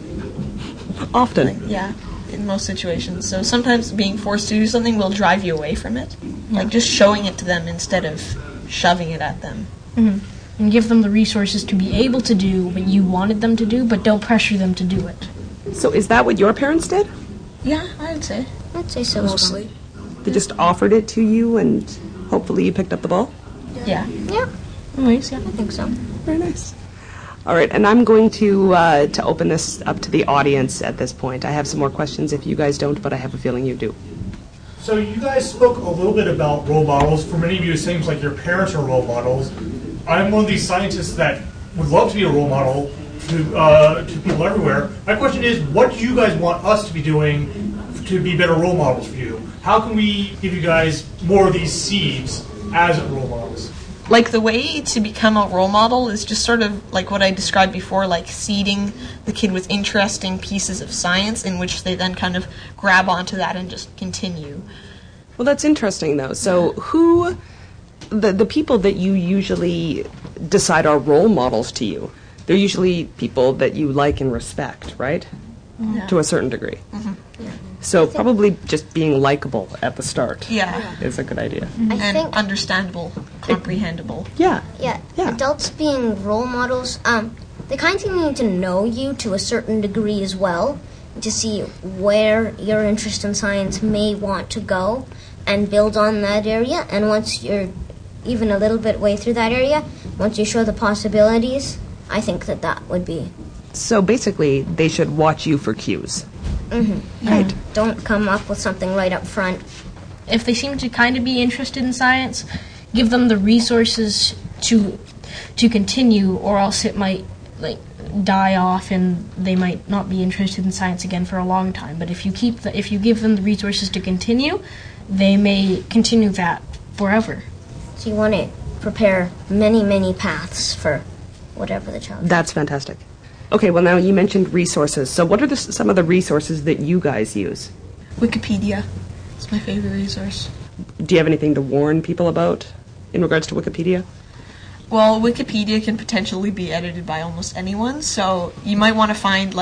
Often. Like, yeah, in most situations. So sometimes being forced to do something will drive you away from it. Like just showing it to them instead of shoving it at them. Mm-hmm. and give them the resources to be able to do what you wanted them to do, but don't pressure them to do it. So is that what your parents did? Yeah, I'd say. I'd say so. Mostly. They just offered it to you and hopefully you picked up the ball? Yeah. Yeah, Anyways, yeah. I think so. Very nice. All right, and I'm going to open this up to the audience at this point. I have some more questions if you guys don't, but I have a feeling you do. So you guys spoke a little bit about role models. For many of you, it seems like your parents are role models. I'm one of these scientists that would love to be a role model to people everywhere. My question is, what do you guys want us to be doing to be better role models for you? How can we give you guys more of these seeds as role models? Like, the way to become a role model is just sort of like what I described before, like seeding the kid with interesting pieces of science in which they then kind of grab onto that and just continue. Well, that's interesting, though. So who, the people that you usually decide are role models to you, they're usually people that you like and respect, right? Yeah. To a certain degree. Mm-hmm. Yeah. So probably just being likable at the start Yeah. is a good idea. I And think understandable, comprehensible. Yeah. Yeah, Yeah. adults being role models, they kind of need to know you to a certain degree as well, to see where your interest in science may want to go and build on that area. And once you're even a little bit way through that area, once you show the possibilities, I think that would be... So basically, they should watch you for cues. Mm-hmm. Right. Don't come up with something right up front. If they seem to kind of be interested in science, give them the resources to continue, or else it might die off and they might not be interested in science again for a long time. But if you give them the resources to continue, they may continue that forever. So you want to prepare many, many paths for whatever the child. That's fantastic. Okay, well, now you mentioned resources. So what are some of the resources that you guys use? Wikipedia is my favorite resource. Do you have anything to warn people about in regards to Wikipedia? Well, Wikipedia can potentially be edited by almost anyone, so you might want to find,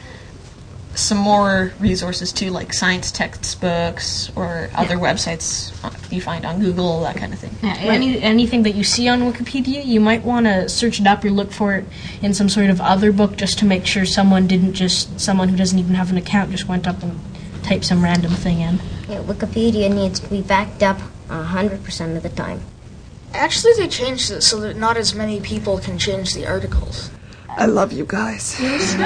some more resources too, like science textbooks or other websites you find on Google, that kind of thing. Yeah, anything that you see on Wikipedia, you might want to search it up or look for it in some sort of other book just to make sure someone who doesn't even have an account just went up and typed some random thing in. Yeah, Wikipedia needs to be backed up 100% of the time. Actually, they changed it so that not as many people can change the articles. I love you guys.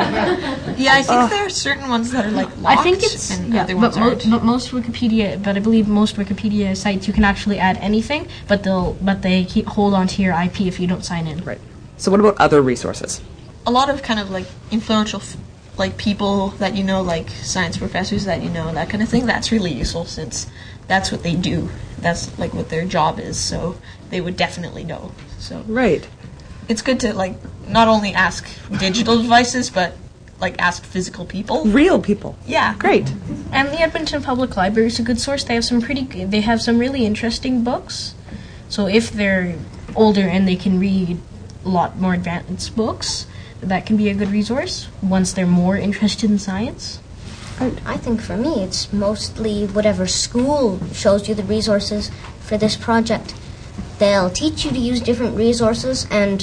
Yeah, I think there are certain ones that are locked, I think it's and other ones but aren't. most Wikipedia, but I believe most Wikipedia sites you can actually add anything, but they hold on to your IP if you don't sign in. Right. So what about other resources? A lot of kind of influential people that you know, like science professors that you know, that kind of thing. That's really useful since that's what they do. That's what their job is. So they would definitely know. So right. It's good to not only ask digital devices, but ask physical people. Real people. Yeah. Great. And the Edmonton Public Library is a good source. They have some really interesting books. So if they're older and they can read a lot more advanced books, that can be a good resource once they're more interested in science. I think for me, it's mostly whatever school shows you the resources for this project. They'll teach you to use different resources and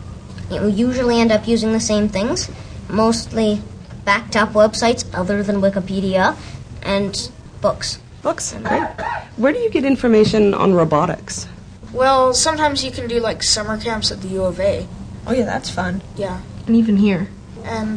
usually end up using the same things, mostly backed up websites other than Wikipedia, and books. Books, great. Where do you get information on robotics? Well, sometimes you can do summer camps at the U of A. Oh yeah, that's fun. Yeah. And even here. And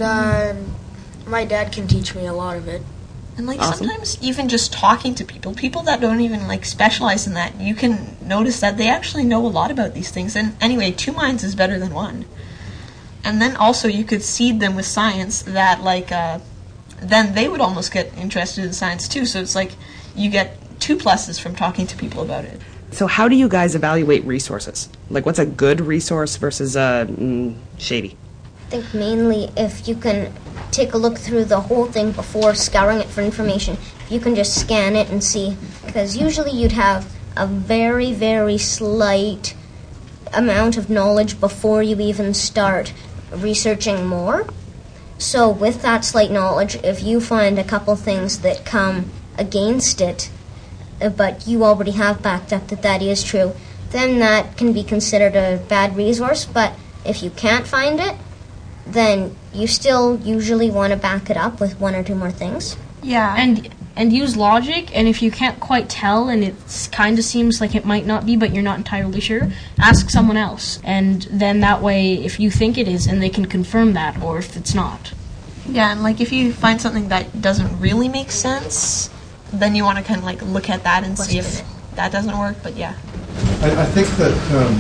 my dad can teach me a lot of it. And Awesome. Sometimes even just talking to people that don't even specialize in that, you can notice that they actually know a lot about these things. And anyway, 2 minds is better than 1. And then also you could seed them with science that then they would almost get interested in science too. So it's you get 2 pluses from talking to people about it. So how do you guys evaluate resources? What's a good resource versus a shady? I think mainly if you can take a look through the whole thing before scouring it for information, you can just scan it and see, because usually you'd have a very, very slight amount of knowledge before you even start researching more. So with that slight knowledge, if you find a couple things that come against it, but you already have backed up that is true, then that can be considered a bad resource. But if you can't find it, then you still usually want to back it up with one or two more things. Yeah, and use logic, and if you can't quite tell and it kind of seems like it might not be, but you're not entirely sure, ask someone else. And then that way, if you think it is, and they can confirm that, or if it's not. Yeah, and like if you find something that doesn't really make sense, then you want to kind of like look at that and see if that doesn't work, but yeah. I think that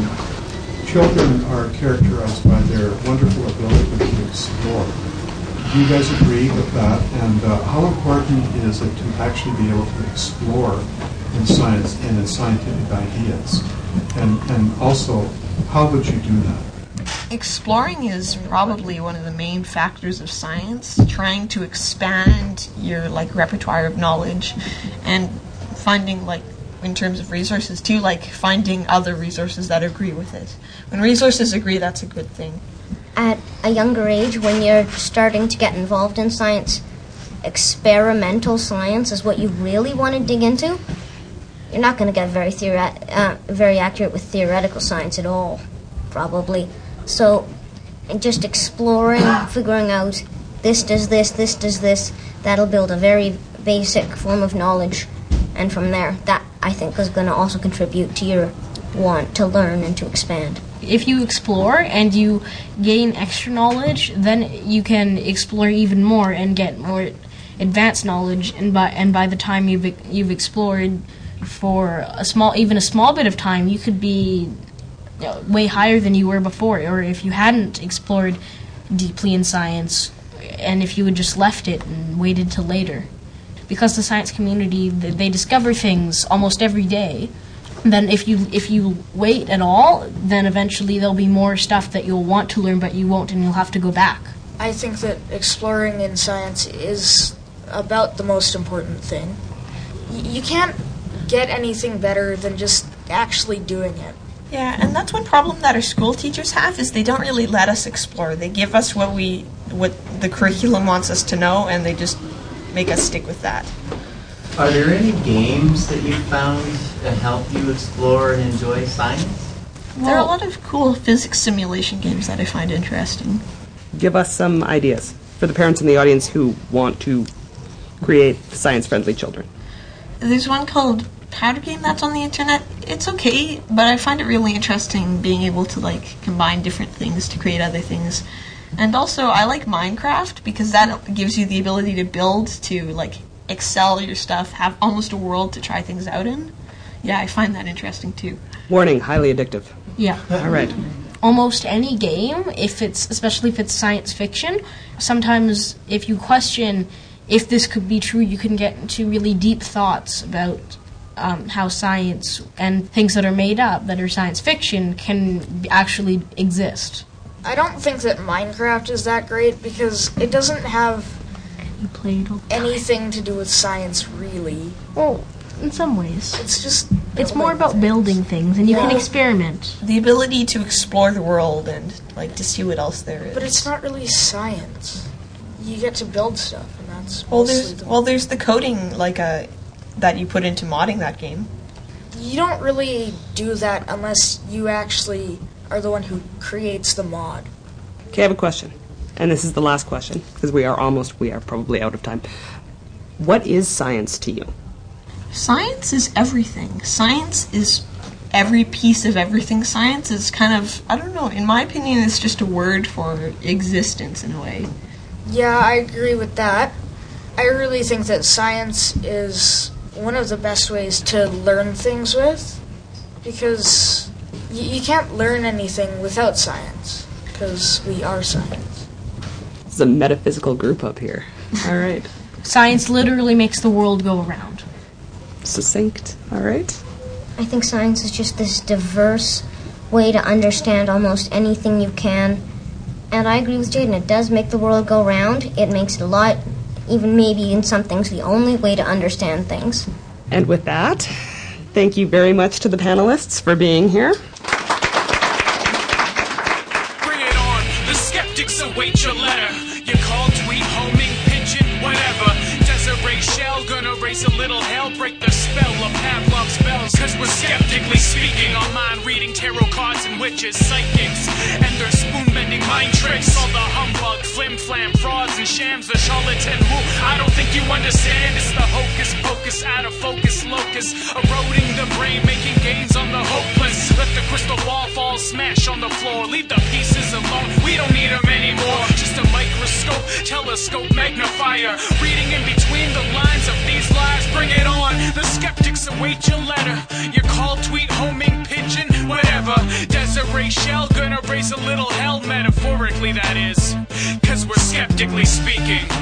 children are characterized by their wonderful ability to explore. Do you guys agree with that? And how important is it to actually be able to explore in science and in scientific ideas? And also, how would you do that? Exploring is probably one of the main factors of science, trying to expand your like repertoire of knowledge and finding like in terms of resources too, like finding other resources that agree with it. When resources agree, that's a good thing. At a younger age, when you're starting to get involved in science, experimental science is what you really want to dig into. You're not going to get very accurate with theoretical science at all, probably. So, just exploring, figuring out this does this does this, that'll build a very basic form of knowledge. And from there, that, I think, is going to also contribute to your want to learn and to expand. If you explore and you gain extra knowledge, then you can explore even more and get more advanced knowledge. And by the time you've explored for a small bit of time, you could be way higher than you were before. Or if you hadn't explored deeply in science, and if you had just left it and waited till later, because the science community, they discover things almost every day. Then if you wait at all, then eventually there'll be more stuff that you'll want to learn, but you won't, and you'll have to go back. I think that exploring in science is about the most important thing. You can't get anything better than just actually doing it. Yeah, and that's one problem that our school teachers have, is they don't really let us explore. They give us what the curriculum wants us to know, and they just make us stick with that. Are there any games that you found that help you explore and enjoy science? There are a lot of cool physics simulation games that I find interesting. Give us some ideas for the parents in the audience who want to create science-friendly children. There's one called Powder Game that's on the internet. It's okay, but I find it really interesting being able to like combine different things to create other things. And also, I like Minecraft because that gives you the ability to build, to like excel your stuff, have almost a world to try things out in. Yeah, I find that interesting too. Warning, highly addictive. Yeah. All right. Almost any game, especially if it's science fiction, sometimes if you question if this could be true, you can get into really deep thoughts about how science and things that are made up, that are science fiction, can actually exist. I don't think that Minecraft is that great because it doesn't have anything to do with science, really. Well, in some ways. It's more about building things, and you can experiment. The ability to explore the world and like to see what else there is. But it's not really science. You get to build stuff, and that's there's the coding that you put into modding that game. You don't really do that unless you actually are the one who creates the mod. Okay, I have a question. And this is the last question, because we are probably out of time. What is science to you? Science is everything. Science is every piece of everything. Science is kind of, I don't know, in my opinion, it's just a word for existence in a way. Yeah, I agree with that. I really think that science is one of the best ways to learn things with, because you can't learn anything without science, because we are science. This is a metaphysical group up here. All right. Science literally makes the world go around. Succinct. All right. I think science is just this diverse way to understand almost anything you can. And I agree with Jaden. It does make the world go round. It makes it a lot, even maybe in some things, the only way to understand things. And with that, thank you very much to the panelists for being here. Bring it on. The skeptics await your letter. Your call, tweet, homing, pigeon, whatever. Desiree Shell gonna raise a little hell, break the spell of Pavlov's bells. Cause we're skeptically speaking, on mind reading tarot cards and witches, psychics, and their spoon-bending mind tricks. All the humbug, flim-flam, frauds and shams, the charlatan who I don't think you understand. It's the hocus pocus, out of focus locus, eroding the brain, making gains on the hopeless. Let the crystal ball fall, smash on the floor, leave the pieces alone, we don't need them anymore. Just a microscope, telescope, magnifier, reading in between the lines of these lies. Bring it on, the skeptics await your letter, your call, tweet, homing, pigeon, whatever. Desiree Shell, gonna raise a little hell, metaphorically that is, cause we're skeptically speaking.